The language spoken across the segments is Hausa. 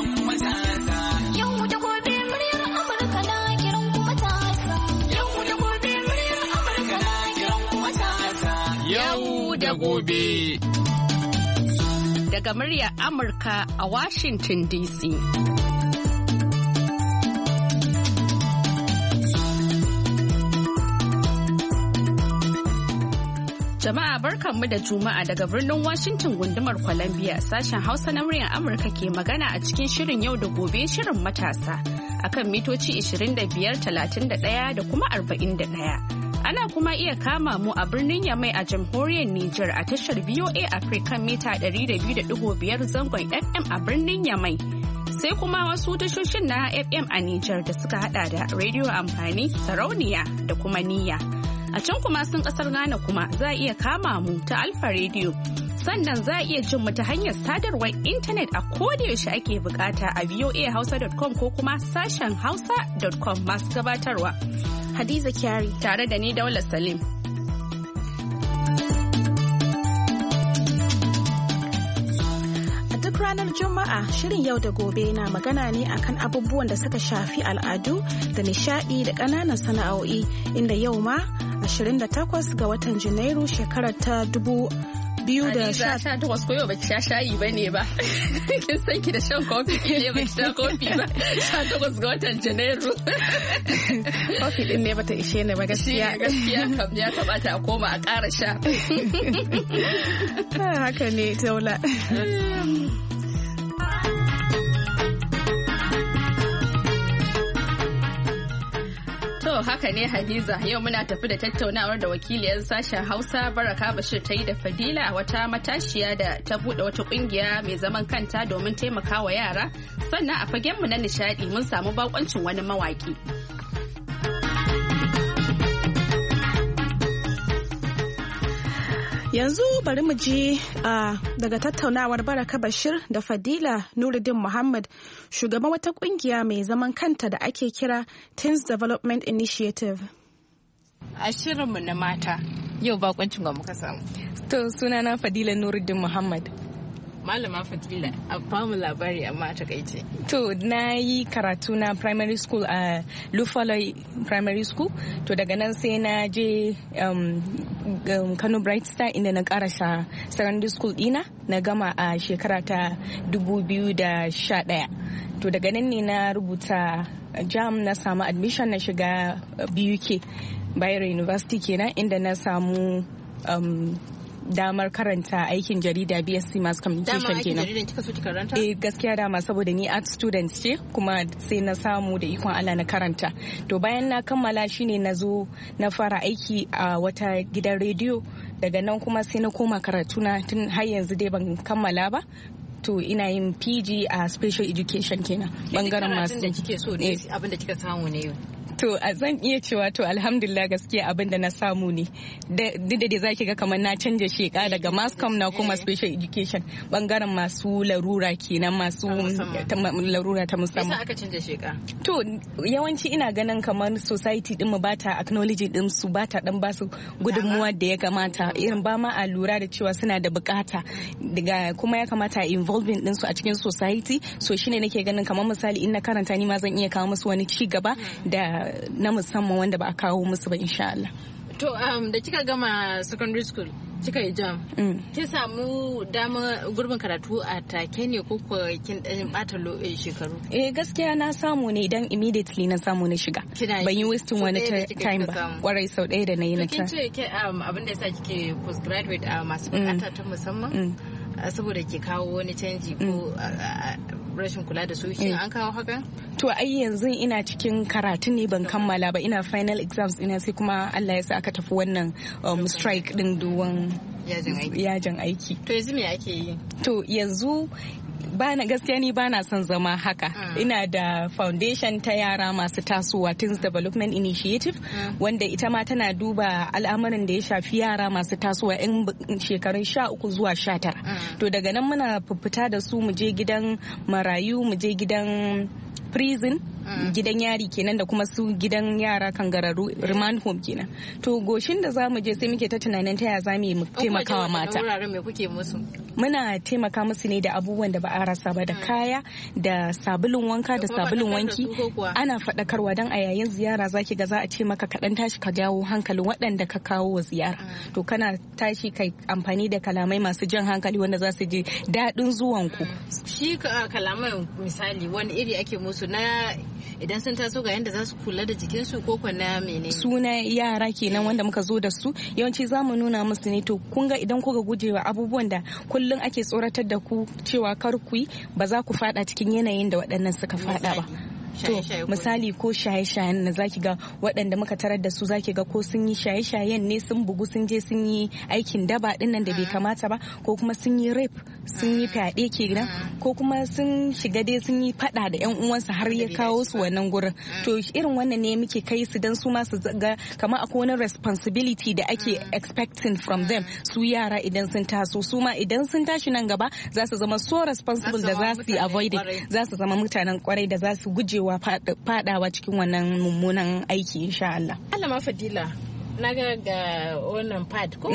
kiran matasa. Yau da gobe muryar Amurka na kiran matasa. Yau da gobe muryar Amurka na kiran matasa. Yau da gobe. Daga muryar Amurka a Washington DC. Jama'a barkanmu da Juma'a daga birnin Washington gundumar Columbia sashen Hausa na muryar Amurka ke magana a cikin shirin yau da gobe shirin matasa akan mitoci 25, 31 da kuma 41. Ana kuma iya kama mu a birnin Yamai a jamhuriyar Nijar a tashar VOA Africa mita 200.5 zangon FM a birnin Yamai. Sai kuma wasu tashoshin na FM a Nijar da suka hada da rediyo amfani, sarauniya da kuma niyya. A can kuma sun kasar Ghana kuma za a iya kama mu ta Alfa Radio. Sannan za a iya jin mu ta hanyar sadarwar intanet a kodayaushe ake bukata a voahausa.com ko kuma sashen hausa.com masu gabatarwa. Hadiza Kyari tare da ni Daula Salim. A duk ranar Juma'a shirin yau da gobe na magana ne akan abubuwan da suka shafi al'adu da nishadi da ƙananan sana'o'i inda yau ma 28 ga watan Janairu shekarar ta 2018 ko yau baki sha shayi bane ba. Kin san ki da shan kofi ne baki sha kofi ba. 18 ga watan Janairu. Kofi din ne bata ishe ni ba gaskiya. Gaskiya kam ya kamata a koma a ƙara sha. Haka ne Daula. Haka ne Hadiza, yau muna tafi da tattaunawar da wakiliyar sashen Hausa Baraka Bashir ta yi da Fadila, wata matashiya da ta bude wata kungiya mai zaman kanta domin taimakawa yara. Sannan a fagenmu na nishadi mun samu bakoncin wani mawaki. Yanzu bari mu ji daga tattaunawar Baraka Bashir da Fadila Nuruddin Muhammad, shugaban wata kungiya mai zaman kanta da ake kira Teens Development Initiative. A shirinmu na mata, yau bakoncin ga muka samu. To sunana Fadila Nuruddin Muhammad. Malama Fadila, a bamu labari amma a takaice. To na yi karatu na primary school a Lufaloi Primary School. To daga nan sai na je Kano Bright Star inda na karasa secondary school dina na gama a shekara ta 2011. To daga nan ne na rubuta JAM na samu admission na shiga BUK Bayero University kenan inda na samu damar karanta aikin jarida BSc Mass Communication kenan. Dama aikin jaridan kika so ki karanta? Gaskiya dama saboda ni art student ce kuma sai na samu da ikon Allah na karanta. To bayan na kammala shine na zo na fara aiki a wata gidan rediyo, daga nan kuma sai na koma karatu na tun har yanzu dai ban kammala ba. To ina yin PG a special education kenan bangaren masu da kike so ne abin da kika samu ne yau. To zan iya cewa to alhamdulillah gaskiya abin da na samu ne. Duk da zaki ga kamar na canja sheka daga mascom na kuma special education bangaren masu larura kenan masu larura ta musamman. Yasa aka canja sheka? To yawanci ina ganin kamar society din mu ba ta acknowledge din su, ba ta dan ba su gudunmuwa da ya kamata, irin ba ma a lura da cewa suna da bukata daga kuma ya kamata involving din su a cikin society. So shine nake ganin kamar misali in na karanta ni ma zan iya kawo musu wani ci gaba da na musamman wanda ba a kawo musu ba insha Allah. To da kika gama secondary school kika yi JAM, kin samu dama gurbin karatu a take ne ko kin dan bata shekaru? Gaskiya na samu ne idan immediately na samu na shiga. Ban yi wasting wani time ba. Kwarai sau ɗaya da na yi na ta. Kin ce abin da yasa kike postgraduate a masu bukata ta musamman saboda ke kawo wani canji ko rashin kula da su, shin an kawo haka? To ai yanzu ina cikin karatu ne ban kammala ba, ina final exams ina sai kuma Allah ya sa aka tafi wannan strike din duwan yajin aiki. To yanzu me ake yi? To yanzu bana gaskiya ni bana son zama haka. Ina da foundation ta yara masu tasowa Teens Development Initiative wanda ita ma tana duba al'amuran da ya shafi yara masu tasowa 'yan shekarun 13 zuwa 19. To daga nan muna fita da su mu je gidan marayu, mu je gidan prison gidan yari kenan da kuma su gidan yara kangararru remand home kenan. To goshin da zamu je sai muke ta tunanin ta ya zamu mu taimakawa mata. Wuraren me kuke musu? Muna taimaka musu ne da abubuwan da ba a rasa ba, da kaya, da sabulun wanka, da sabulun wanki. Ana faɗakarwa don a yayin ziyara zaki ga za a ce maka kaɗan tashi ka jawo hankalin waɗanda ka kawo wa ziyara. To kana tashi kai amfani da kalamai masu jan hankali wanda za su ji daɗin zuwanku. Shi kalamai misali wani iri ake musu na idan sun taso ga yadda za su kula da jikinsu ko na menene? Suna yara kenan wanda muka zo da su yawanci za mu nuna musu ne to kun ga idan kuka gujewa abubuwan da kullum ake tsoratar da ku cewa kar ku yi ba za ku fada cikin yanayin da waɗannan suka fada ba. To misali ko shaye-shayen na zaki ga waɗanda muka tarar da su zaki ga ko sun yi shaye-shayen ne, sun bugu sun je sun yi aikin daba dinnan da bai kamata ba, ko kuma sun yi rape, sun yi fyaɗe kenan, ko kuma sun shiga dai sun yi fada da yan uwansa har ya kawo su wannan gurin. To irin wannan ne muke kai su dan su ma su ga kamar akwai wani responsibility da ake expecting from them, su yara idan sun taso su ma idan sun tashi nan gaba za su zama so responsible da za su yi avoid, za su zama mutanen kwarai da za su gujewa fadawa cikin wannan mummunan aiki insha Allah. Malama Fadila, na ga wannan pad ko?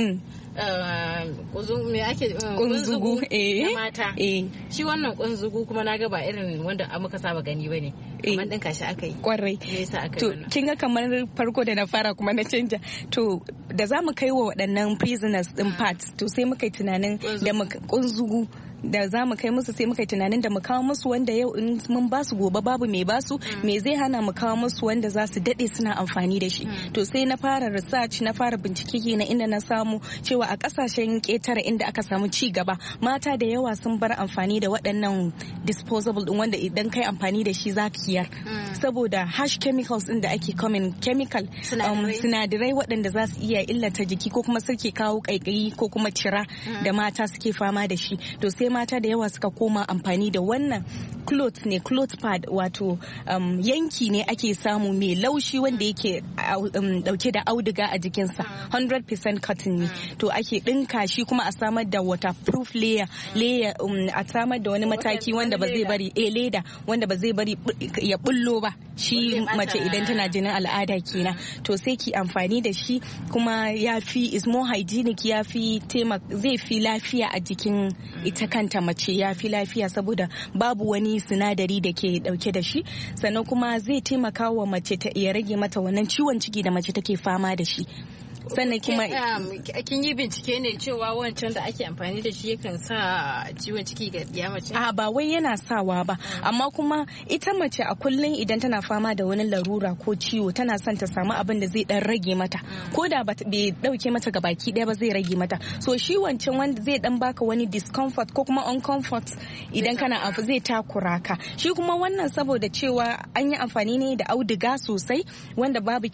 Me ake kunzugu na mata. Shi wannan kunzugu kuma na ga ba irin wanda muka saba gani bane. Kamar din kashi aka yi. Kwarai. Me yasa aka yi? To kin ga kamar farko da na fara kuma na canja. To da za mu kai wa waɗannan prisoners din pads to sai muka yi tunanin da kunzugu da za mu kai musu sai muka yi tunanin da mu kawo musu wanda yau in mun ba su gobe babu mai basu me zai hana mu kawo musu wanda za su dade suna amfani da shi. To sai na fara research, na fara bincike na inda na samu cewa a kasashen ketare inda aka samu ci gaba mata da yawa sun bar amfani da waɗannan disposable din wanda idan kai amfani da shi za ki yar saboda harsh chemicals din da ake common chemical sinadarai waɗanda za su iya illata jiki ko kuma suke kawo kaikayi ko kuma cira da mata suke fama da shi. To sai mata da yawa suka koma amfani da wannan cloth pad wato yanki ne ake samu mai laushi wanda yake dauke da auduga a jikinsa 100% cotton ne. To ake dinka shi kuma a samar da waterproof layer a samar da wani mataki wanda ba zai bari leda wanda ba zai bari ya bullo ba shi mace idan tana jinin al'ada kenan. To sai ki amfani da shi kuma ya fi is more hygienic, ya fi zai fi lafiya a jikin ita kanta mace, ya fi lafiya saboda babu wani sinadari da ke dauke da shi, sannan kuma zai taimaka wa mace ta iya rage mata wannan ciwon ciki da mace take fama da shi. Sannan kuma kin yi bincike ne cewa wancan da ake amfani da shi yakan sa ciwon ciki ga ɗiya mace? Ba wai yana sawa ba, amma kuma ita mace a kullum idan tana fama da wani larura ko ciwo tana son ta samu abin da zai dan rage mata, ko da bai dauke mata gabaki ɗaya ba zai rage mata. So shi wancan wanda zai dan baka wani discomfort ko kuma uncomfort idan kana zai takura ka. Shi kuma wannan saboda cewa an yi amfani ne da auduga sosai wanda babu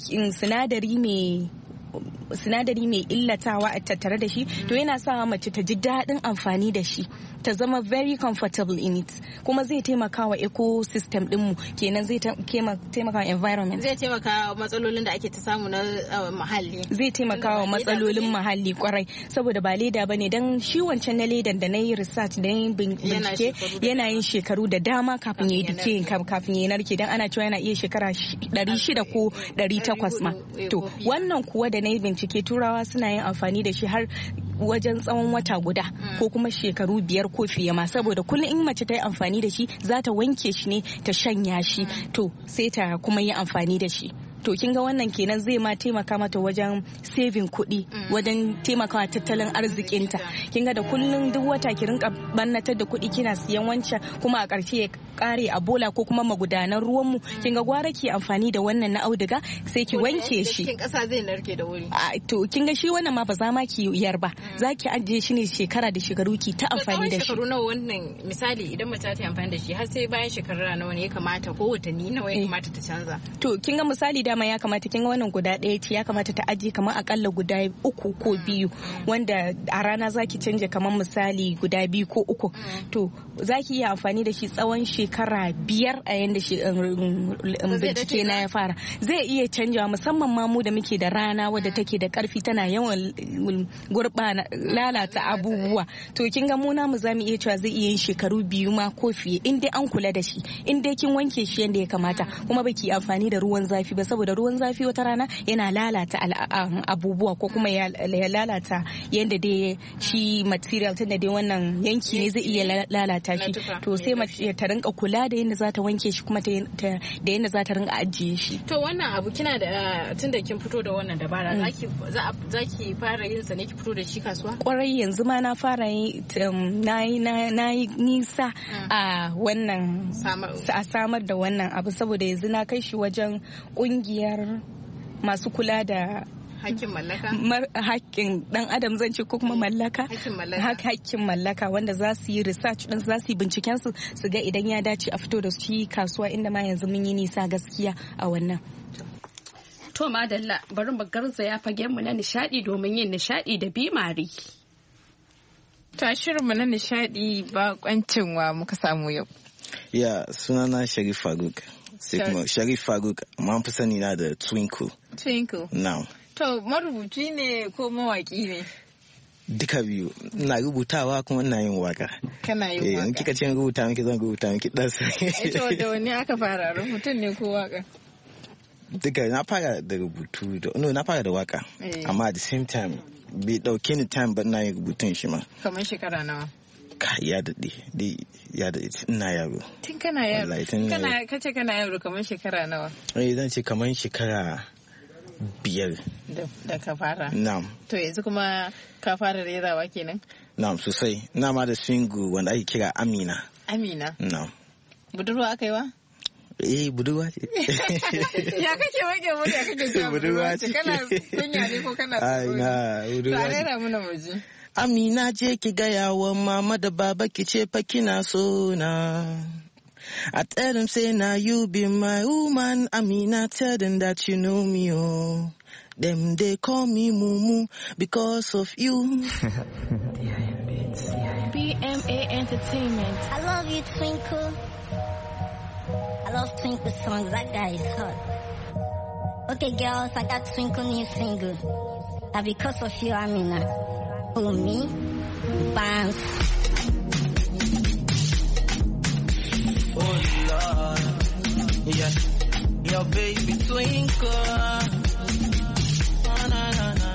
sinadari mai illatawa a tattare da shi, to yana sa mace ta ji daɗin amfani da shi, ta zama very comfortable in it, kuma zai taimaka wa ecosystem dinmu kenan, zai taimaka wa environment, zai taimaka wa matsalolin da ake ta samu na muhalli, zai taimaka wa matsalolin muhalli kwarai, saboda ba leda bane. Dan shi wancan na ledan da na yi research da yi bincike yana yin shekaru da dama kafin ya yi decay, kafin ya narke, dan ana cewa yana iya shekara 600 ko 800 ma. To wannan kuwa da na yi bincike turawa suna yin amfani da shi har wajen tsawon wata guda ko kuma shekaru 5 ko fiye ma, saboda kullum in mace ta yi amfani da shi za ta wanke shi ne ta shanya shi, to sai ta kuma yi amfani da shi. To kin ga wannan kenan zai ma taimaka mata wajen saving kuɗi, wajen taimakawa tattalin arzikinta. Kin ga da kullum duk wata ki rinka bannatar da kuɗi kina siyan wancan, kuma a ƙarshe ya kare a bola ko kuma magudanan ruwanmu. Kin ga gwara ki amfani da wannan na auduga sai ki wanke shi. Cikin ƙasa zai narke da wuri. To kin ga shi wannan ma ba za ma ki yar ba, za ki ajiye shi ne shekara da shekaru ki ta amfani da shi. Shekaru nawa wannan misali idan mace ta yi amfani da shi har sai bayan shekara nawa ne ya kamata ko watanni nawa ya kamata ta canza? To kin ga misali dama ya kamata kin ga wannan guda ɗaya ce ya kamata ta ajiye kamar akalla guda 3 ko 2 wanda a rana zaki canja kamar misali guda 2 ko 3 to zaki iya amfani da shi tsawon shekara 5 a yanda shi bincike na ya fara zai iya canjawa musamman ma mu da muke da rana wadda take da karfi tana yawan lalata abubuwa to kin ga mu namu zamu iya cewa zai iya yin shekaru 2 ma ko fiye in dai an kula da shi in dai kin wanke shi yanda ya kamata kuma baki amfani da ruwan zafi ba saboda ruwan zafi wata rana yana lalata abubuwa ko kuma ya lalata yanda dai shi material tunda dai wannan yanki ne zai iya lalata shi to sai mace ta rinka kula da yanda za ta wanke shi kuma da yanda za ta rinka ajiye shi. To wannan abu kina da tunda kin fito da wannan dabara zaki fara yin sa ne ki fito da shi kasuwa? Kwarai yanzu ma na fara yi na yi nisa a wannan a samar da wannan abu saboda yanzu na kai shi wajen kungiyar masu kula da hakkin dan adam zan ce ko kuma mallaka hakkin mallaka wanda za su yi research din za su yi binciken su ga idan ya dace a fito da shi kasuwa inda ma yanzu mun yi nisa gaskiya a wannan. To madalla bari mu garzaya fagen mu na nishadi domin yin nishadi da bimari. Ta shirin mu na nishadi ba kwancin wa muka samu yau. Ya sunana Sharif Faruk. Sharif Faruk ma fi sani na da Twinkle. Twinkle. Now. To marubuci ne ko mawaki ne? Duka biyu. Ina rubutawa kuma ina yin waka. Kana yin waka. Kika ce rubuta miki zan rubuta miki das. Ito da wani aka fara rubutun ne ko waka? Duka na fara da rubutu na fara da waka. Amma at the same time bai dauke ni time ba ina yin rubutun shi ma. Kamar shekara nawa? Ya daɗe ina yaro. Tun kana yaro? Kace kana yaro kamar shekara nawa? Zan ce kamar shekara 5. Da ka fara? Na'am. To yanzu kuma ka fara rerawa kenan? Na'am sosai. Na ma da single wanda ake kira Amina. Amina? Na'am. Budurwa aka yi wa? Budurwa ce. Ya kake wake murya kake cewa budurwa ce? Kana kunya ne ko kana tsoro? Ai na budurwa ce. To a rera muna muji. Amina je ki gaya wa mama da baba ki ce fa kina so na. I tell them say now you be my woman. Amina tell them that you know me oh. Them they call me Mumu because of you. BMA Entertainment. I love you, Twinkle. I love Twinkle songs. That guy is hot. Okay, girls, I got Twinkle new single. And because of you, Amina. For me, bounce. Oh Lord, yeah, your baby Twinkle. Oh, na, na, na.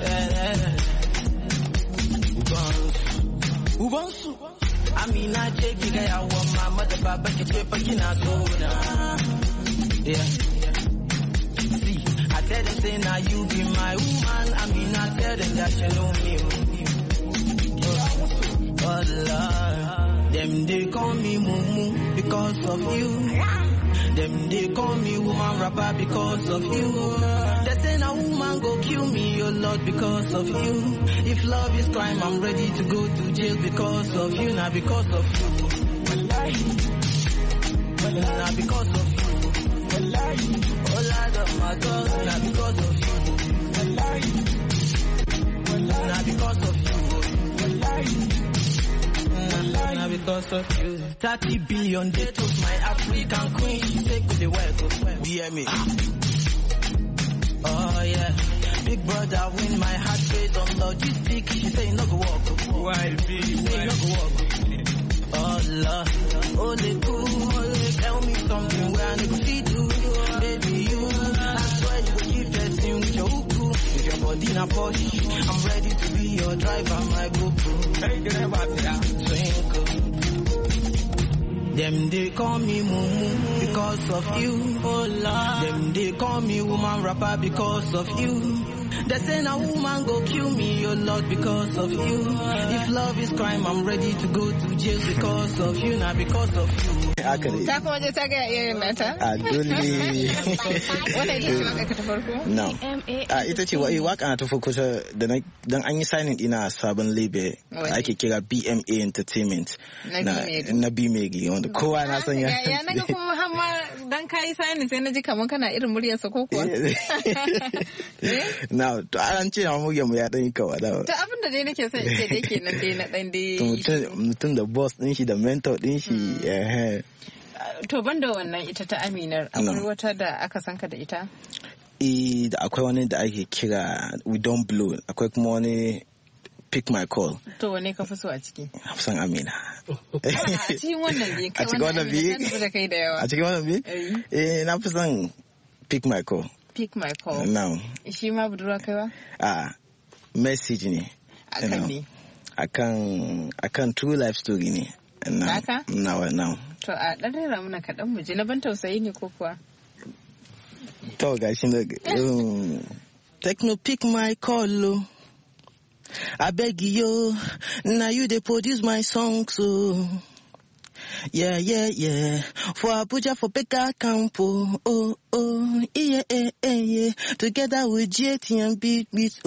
Ubansu, Amina ce ki gaya wa mama da baba ki ce fa kina so na. Yeah. See, I tell them say now you be my woman. Amina tell them that you know me. Oh Lord, them they call me Mumu because of you. Them they call me woman rapper because of you. They say now woman go kill me, oh Lord, because of you. If love is crime, I'm ready to go to jail because of you. Now because of you. Now because of you. Oh Lord of my God, now because of you. Now because of you. Now because of you. 30 billion they took my African queen. She take with the work. BMA. Oh yeah. Big brother win my heart based on logistics. She say no go walk. Why be? Say no go walk. Oh Lord. Only cool. Tell me something where I need to see do. Baby you. I swear you will keep testing with your uku. If your body na Porsche, I'm ready to be your driver, my GoPro. Hey, get about that. Twinkle. Them they call me Mumu because of you. Oh Lord. Them they call me woman rapper because of you. They say now woman go kill me, oh Lord, because of you. If love is crime, I'm ready to go to jail because of you, not because of you. Ta kuma je ta ga iyayen nata? A dole. Wannan ita ce waka ta farko? No. Ita ce waka ta farko dan an yi signing ina sabon label ake kira BMA Entertainment na B-Megi wanda kowa na san ya. Ya naga kuma har ma dan kai signing sai na ji kaman kana irin muryarsa ko kuwa? Na to an ce na muryar mu ya dan yi kawa da. To abin da dai nake son ce dai kenan dai na dan dai. Mutum da boss din shi da mentor din shi To banda wannan ita ta Aminar akwai wata da aka sanka da ita? Da akwai wani da ake kira We Don't Blow, akwai kuma wani Pick My Call. To wane ka fi so a ciki? Na fi son Amina. A cikin wannan biyu kai wannan biyu da kai da yawa. A cikin wannan biyu? Na fi son Pick My Call. Pick My Call. No. Shi ma budurwa kaiwa? Message ne. Akan ne? Akan true life story ne. Haka? Now. To a ɗan rera mana kaɗan mu ji na ban tausayi ne ko kuwa? To gashi na Techno pick my call. I beg you, now you they produce my songs, so yeah. For Abuja, for Beka Campo, yeah. Together with JT and Beat,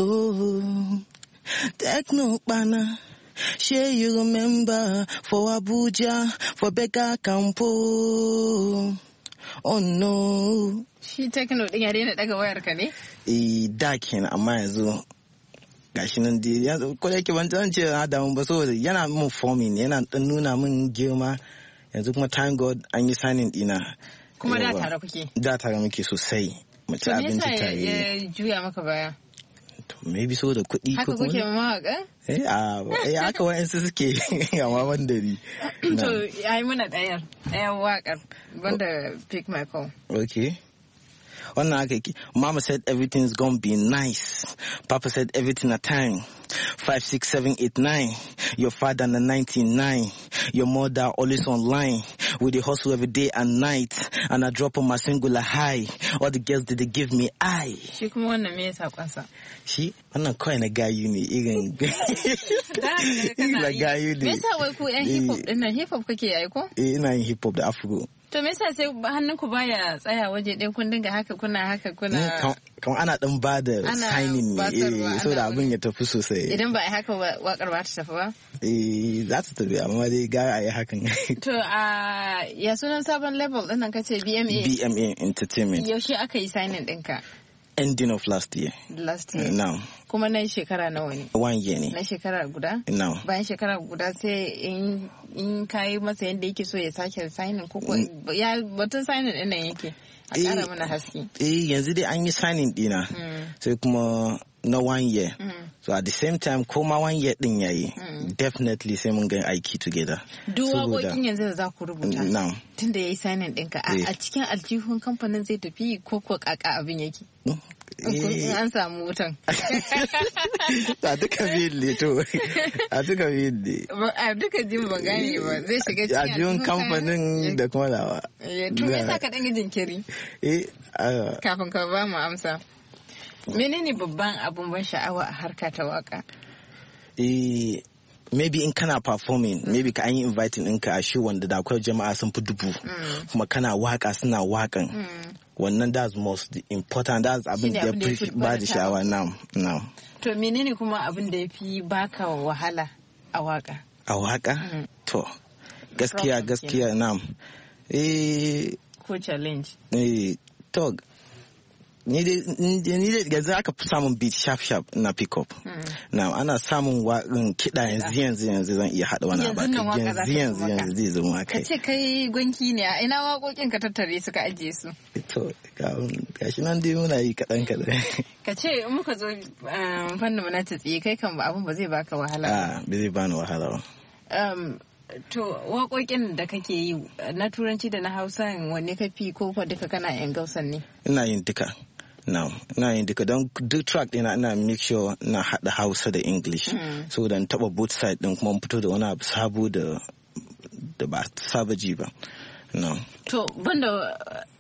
Techno Bana. Sure you remember for Abuja, for Beka Campo. Oh no. Shi Techno din ya daina daga wayar ka ne? Da kenan amma yanzu gashi nan dai yanzu ko da yake ban san ce na damu ba saboda yana mun forming yana dan nuna min girma yanzu kuma thank God an yi signing dina. Kuma da tare kuke? Da tare muke sosai. Mu ci abinci tare. Ya juya maka baya? Maybe so da kuɗi ko kuma haka kuke mawaka? Haka wa'ansu suke amma wanda ni. To ai muna ɗayan waƙar banda Pick My Call. Okay. Wannan haka yake. Mama said everything's gonna be nice. Papa said everything at time. 5, 6, 7, 8, 9. Your father in the 99. Your mother always online. With the hustle every day and night. And I drop on my singular high. All the girls did they give me eye. Shi kuma wannan me yasa kwasa? Shi wannan kawai na gayu ne irin. Na gayu ne. Me yasa wai ku yan hip hop din nan hip hop kake yi ko? Ina yin hip hop da afro. To me yasa sai hannunku baya tsaya waje ɗaya kun dinga haka kuna kamar ana dan ba da signing ne so da abin ya tafi sosai. Idan ba a yi haka wakar ba ta tafi ba? Za ta tafi amma dai gara a yi hakan. To ya sunan sabon label ɗin nan kace BMA? BMA Entertainment. Yaushe aka yi signing ɗinka? Ending of last year. No. Kuma na shekara nawa ne? 1 year ne. Na shekara guda? No. Bayan shekara guda sai in kayi masa yadda yake so ya sake signing ko ya batun signing ɗin nan yake a ƙara mana haske. Yanzu dai an yi signing ɗina sai kuma na 1 year. So at the same time koma 1 year ɗin yayi definitely sai mun ga aiki together. Duk waƙoƙin yanzu da za ku rubuta. No. Tunda yayi signing ɗinka a cikin aljihun kamfanin zai tafi ko ƙaƙa abin yake. An samu wutan. A duka biyun ne to. A duka biyun ne. A duka jin ba gane ba zai shiga cikin aljihun kamfanin da kuma nawa. To me yasa ka dan yi jinkiri? Kafin ka ba mu amsa. Menene babban abun ban sha'awa a harka ta waka? Maybe in kana performing, maybe ka an yi inviting ɗinka a show wanda da akwai jama'a sun fi dubu, kuma kana waka suna wakan. Wannan that's most important, that's abin da ya fi ba da sha'awa now. To menene kuma abin da ya fi baka wahala a waka? A waka? To, gaskiya na. Ko challenge? To, ni dai yanzu aka fi samun beat sharp na pick up. Now ana samun waƙin kiɗa yanzu zan iya haɗa wani abu. Yanzu zai zama kai. Ka ce kai gwanki ne a ina waƙoƙin ka tattare suka ajiye su. To gashi nan dai muna yi kaɗan. Ka ce in muka zo fannin na tsiye kai kan abun ba zai baka wahala. Ba zai bani wahala ba. To waƙoƙin da kake yi na turanci da na hausa wanne ka fi ko duka kana yan gausan ne? Ina yin duka. Ina yin duka don duk track ɗina ina make sure na haɗa hausa da english so dan taɓa both side ɗin kuma fito da wani abu sabo da ba saba ji ba. To banda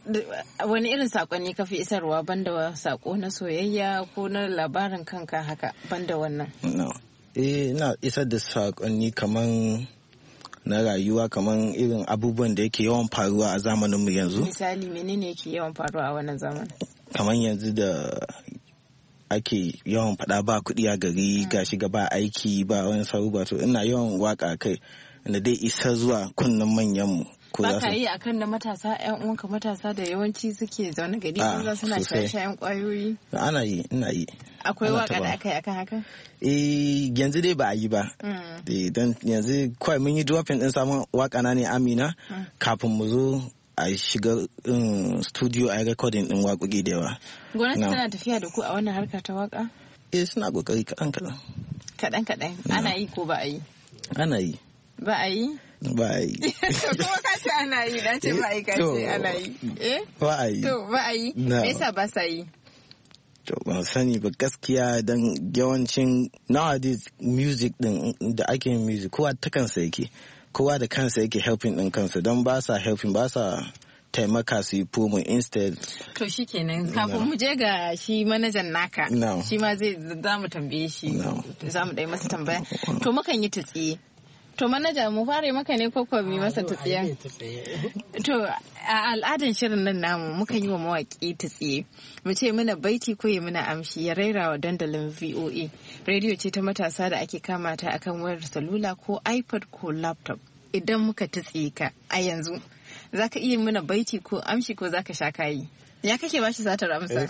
wani irin sakonni ka fi isarwa banda sako na soyayya ko na labarin kanka haka banda wannan? Ina isar da sakonni kaman na rayuwa, kaman irin abubuwan da yake yawan faruwa a zamaninmu yanzu. Misali menene yake yawan faruwa a wannan zamanin? Kaman yanzu da ake yawan faɗa ba kuɗi a gari, gashi ga ba aiki ba wani sabuwa, to ina yawan waka kai da dai isa zuwa kunnen manyanmu. Ba ka yi akan da matasa, 'yan uwanka matasa da yawanci suke zaune gari kuma suna shaye-shayen kwayoyi? Ana yi, ina yi. Akwai waka da aka yi akan haka? Yanzu dai ba a yi ba. Don yanzu kawai mun yi dropping din samun waka na ne Amina kafin mu zo a shiga studio a recording din waƙoƙi da yawa. Gwamnati tana tafiya da ku a wannan harka ta waka? Suna kokari kaɗan-kaɗan. Kaɗan-kaɗan? Ana yi ko ba a yi? Ana yi. Ba a yi? Ba a yi. Kuma ka ce ana yi, na ce ba a yi, ka ce ana yi. Ba a yi. To ba a yi? Me yasa ba sa yi? To ban sani ba gaskiya, don yawancin nowadays music din da ake yin music kowa ta kansa yake. Kowa da kansa yake helping din kansa, don ba sa helping, ba sa taimaka su yi promo instead. To shi kenan kafin mu je ga shi manajan naka. Shi ma za mu tambaye shi. Za mu ɗai masa tambaya. To mukan yi tsiye. To manaja mu fara maka ne ko mi masa tsiye? To a al'adan shirin nan namu muka yi wa mawaƙi tsiye. Mu ce mana baiti ko ya mana amshi ya raira wa dandalin VOA. Radio ce ta matasa da ake kama ta akan wayar salula ko iPad ko laptop. Idan muka tsiye ka a yanzu, za ka iya mana baiti ko amshi ko za ka sha kayi? Ya kake ba shi satar amsa?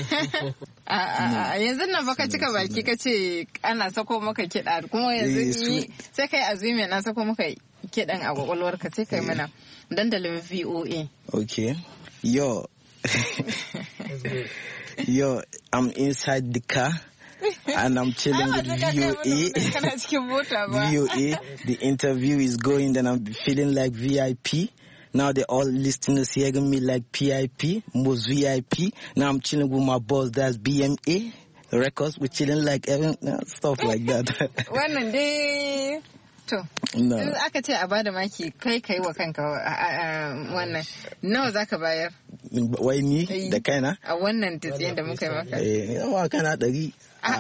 Yanzu nan baka cika baki ka ce ana sako maka kiɗa, kuma yanzu sai kai azumi na sako maka kiɗan a kwakwalwarka, sai kai mana dandalin VOA. Okay. Yo, I'm inside the car and I'm chilling with VOA. VOA, the interview is going, then I'm feeling like VIP. Now they all listeners hearing me like PIP, most VIP. Now I'm chilling with my boss, that's BMA Records. We're chilling like stuff like that. Wannan dai to. In aka ce a bada maki kai wa kanka wannan nawa zaka bayar? Wai ni da kaina? A wannan tsiyen da muka yi maka. Yawa kana 100.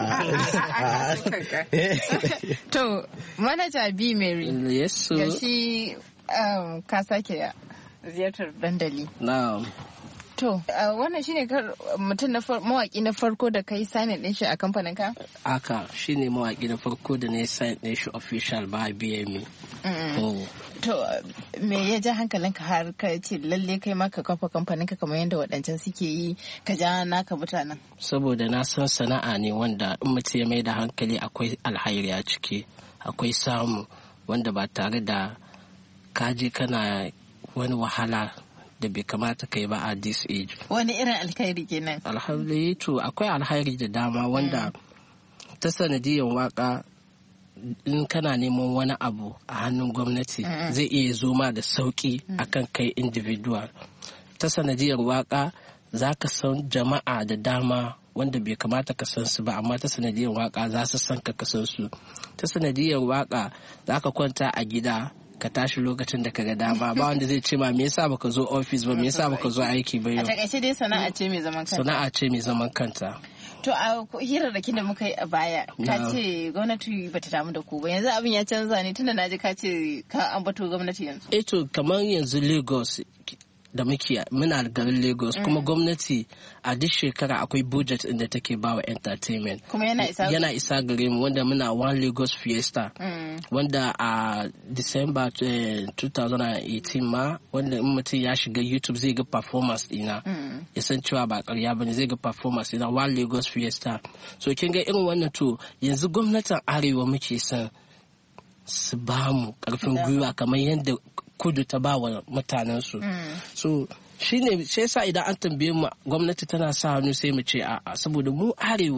To, manaja B Mary. Yes, sir. Gashi ka sake ziyartar dandali. Na'am. To, wannan shine mutum na mawaki na farko da kai sign din shi a kamfanin ka? Aka shine mawaki na farko da na sign din shi official ba BME. To, me ya ja hankalinka har ka ce lalle kai ma ka kafa kamfanin ka kamar yadda waɗancan suke yi, ka ja naka mutanen? Saboda na san sana'a ne wanda in mutum ya mai da hankali akwai alhairi a ciki, akwai samu wanda ba tare da kaje kana wani wahala da bai kamata kai ba a this age. Wani irin alkhairi kenan? Alhamdulillah, to akwai alkhairi da dama wanda ta sanadiyar waka in kana neman wani abu a hannun gwamnati zai iya zo ma da sauki akan kai individual. Ta sanadiyar waka za ka san jama'a da dama wanda bai kamata ka san su ba, amma ta sanadiyar waka za su san ka san su. Ta sanadiyar waka za ka kwanta a gida ka tashi lokacin da ka ga dama, ba wanda zai ce ma me yasa baka zo office ba, me yasa baka zo aiki ba yau. A takaice dai sana'a ce mai zaman kanta. Sana'a ce mai zaman kanta. To a hirarrakin da muka yi a baya ka ce gwamnati bata damu da ku ba, yanzu abin ya canza ne tunda naji ka ce ka ambato gwamnati yanzu. To kamar yanzu Lagos da muna garin Lagos kuma gwamnati a duk shekara akwai budget inda take bawa entertainment kuma yana isa gare mu, wanda muna One Lagos Fiesta wanda a December 2018 ma, wanda in mutum ya shiga YouTube zai ga performance dina ya san cewa ba ƙarya bane, zai ga performance dina One Lagos Fiesta. So kin ga irin wannan, to yanzu gwamnatin Arewa muke son su ba mu ƙarfin gwiwa kamar yadda kudu ta ba wa mutanensu. So shi yasa idan an tambaye mu gwamnati tana sa hannu sai mu ce a'a, saboda mu arewa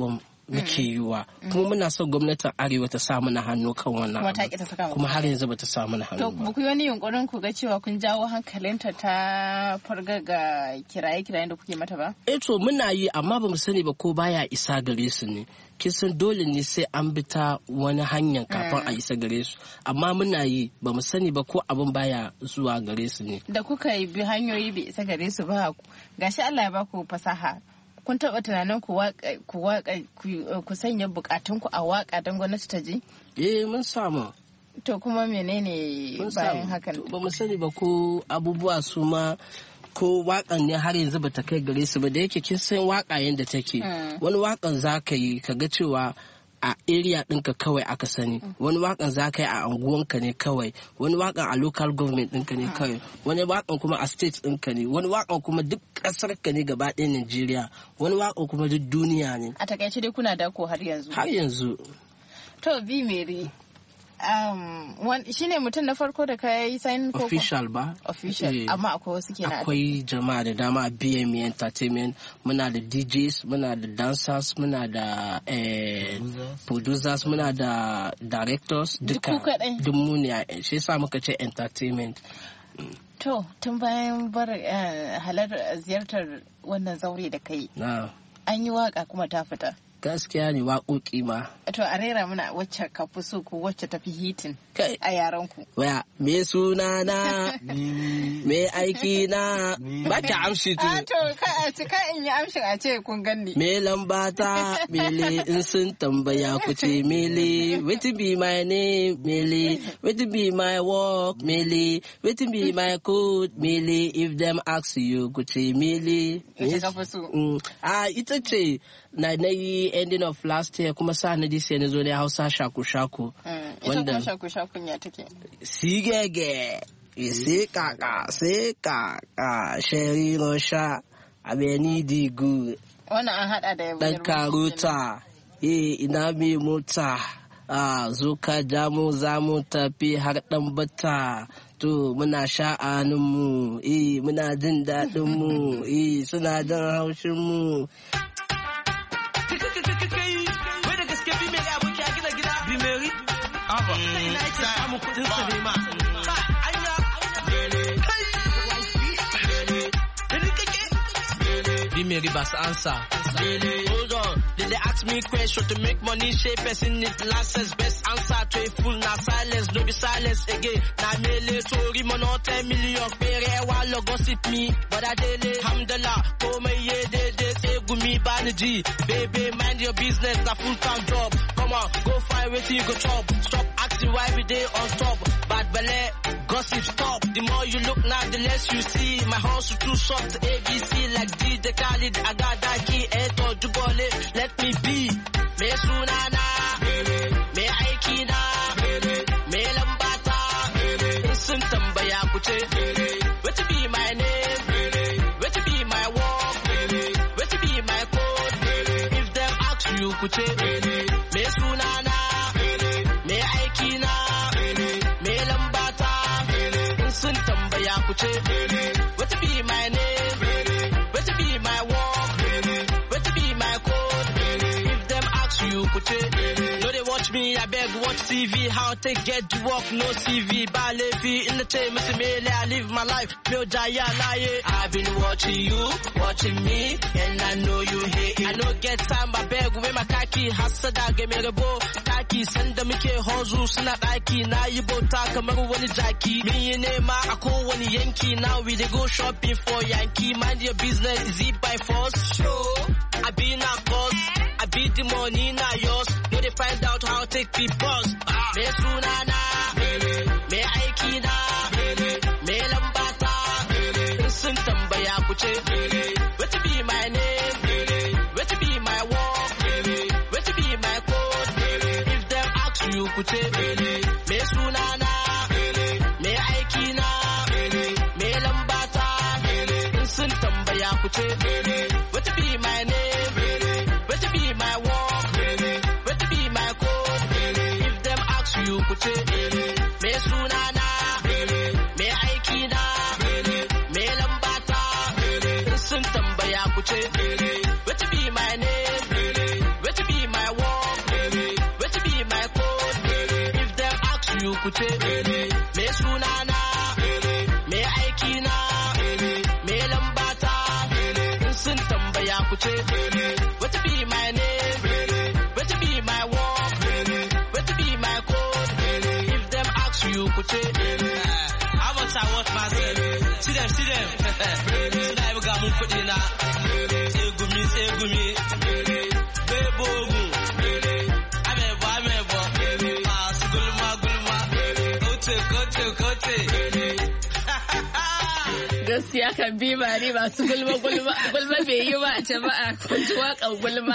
muke yiwa kuma muna son gwamnatin arewa ta sa mana hannu kan wannan kuma har yanzu bata sa mana hannu ba. To ku yi wani yunkurin ku ga cewa kun jawo hankalinta ta farga ga kiraye-kirayen da kuke mata ba? To muna yi amma bamu sani ba ko baya isa gare su ne. Kisan dole ne sai an bi ta wani hanyar kafin a isa gare su amma muna yi bamu sani ba ko abin baya zuwa gare su ne. Da kuka yi bi hanyoyi bai isa gare su ba gashi Allah ya baku fasaha. Kun taɓa tunanin ku sanya bukatunku a waka don gwamnati ta ji? Mun samu. To kuma menene bayan hakan? Ba mu sani ba ko abubuwa su ma ko wakan ne har yanzu bata kai gare su ba da yake kin san waka yanda take. Wani wakan za ka yi ka ga cewa a area ɗinka kawai aka sani wani wakan za ka yi a anguwanka ne kawai wani wakan a local government ɗinka ne kawai wani wakan kuma a state ɗinka ne wani wakan kuma duk ƙasar ka ne gaba ɗaya Najeriya wani wakan kuma duk duniya ne. A takaice dai kuna dako har yanzu? Har yanzu. To B Mary shine mutum na farko da ka yi sign ko official ba official amma akwai wasu kenan akwai jama'a da dama a BME Entertainment muna da DJs muna da dancers muna da producers muna da directors duka duk mu ne shi yasa muka ce entertainment. To tun bayan bar halar ziyartar wannan zaure da kai an yi waka kuma ta fita. Gaskiya ne waƙoƙi ma. To a rera mana wacce ka fi so ko wacce ta fi hitin a yaran ku. Waya me suna na me aiki na ba ta amshi tu. To ka in yi amshin a ce kun ganni. Me lambata mele in sun tambaya ku ce mele wetin be my name mele wetin be my work mele wetin be my code mele if them ask you ku ce mele. Wacce ka fi so? Ita ce na yi ending of last year kuma sa na this year na zo ne Hausa shaku-shaku. Ita kuma shaku-shakun ya take? Sigege, sai kaka, sheri rosha, abeni digu. Wannan an hada da yabo. Dan karuta, ina mai mota, zo ka jamu za mu tafi har dan bata. To muna sha'aninmu, muna jin daɗinmu, suna jin haushinmu. Mary Bass answer. Hold on, did they ask me question to make money? Shape person need license. Best answer to a fool now silence. Don't be silence again. Now mele tori mono 10 million. Pere walo gossip me, but I daily hamdallah. Come ye de say gumi baniji. Baby mind your business, a full-time job. Come on, go find where you go chop. Stop acting why we day on top. Bad ballet, gossip stop. The more you look now, the less you see. My house is too soft, ABC like DJ Khalid. I got that key, Eto Jubole. Let me be. Me sunana, me aikina, me lambata. Sun tambaya kuce. Where to be my name? Where to be my work? Where to be my code? If them ask you kuce. Me sunana, me aikina, me lambata. Sun tambaya kuce. Where to be my name? Where to be my work? Where to be my code? If them ask you kuche. No they watch me, I beg watch TV. How to get to work, no CV. Balevi in the chain, Mr. Mele, I live my life. No jaya lie. I've been watching you, watching me, and I know you hate it. I don't get time, I beg with my kaki. Hasada, give me the bow. Kaki, send them ke hozu, snap aki. Now you both talk, I'm one jackie. Me and Emma, I call one Yankee. Now we they go shopping for Yankee. Mind your business, is it by force? Sure. I be in a cause. I beat the money, not yours. No, they find out how to take people. Me sunana, me aikina, me lambata. Sun tambaya kuce. Where to be my name? Where to be my work? Where to be my code? If them ask you kuce. Me sunana, me aikina, me lambata. Sun tambaya kuce. Where to be my name? My work, where to be my code? If them ask you kuche, me sunana, me aikina, me lambata. Sun tambaya kuche, where to be my name? Where to be my ku ce me sunana me aiki na me lambata in sun tambaya ku ce what be my name what be my work what be my code if them ask you ku ce how much I want myself see them suna yi buga mun kuɗi na sai gumi bebogu amebo masu gulma kote gaskiya kan bi ba ne masu gulma bai yi ba a jama'a kun ji waƙan gulma.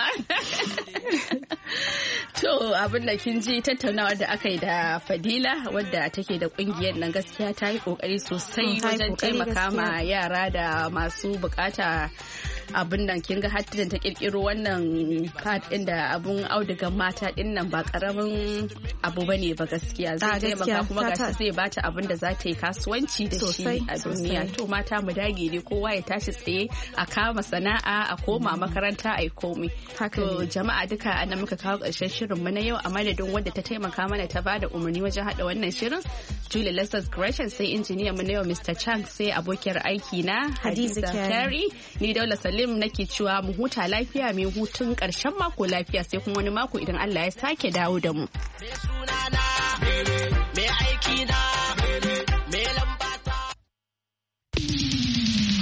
To abin da kin ji tattaunawa da aka yi da Fadila wadda take da kungiyar nan gaskiya ta yi kokari sosai wajen taimaka ma yara da masu bukata. Abin nan kin ga hatta ta kirkiro wannan pad din da abun audugan mata din nan ba karamin abu bane ba gaskiya zai taimaka kuma gashi zai bata abin da za ta yi kasuwanci da shi a duniya. To mata mu dage ne kowa ya tashi tsaye a kama sana'a a koma makaranta a yi komai. To jama'a duka anan muka kawo ƙarshen shirin mu na yau a madadin wadda ta taimaka mana ta bada umarni wajen hada wannan shirin Julie Lessons Gresham sai injiniyan mu na yau Mr. Chang sai abokiyar aiki na Hadiza Carey ni Daula Salim nake cewa mu huta lafiya mai hutun ƙarshen mako lafiya sai kuma wani mako idan Allah ya sake dawo da mu. Me aiki na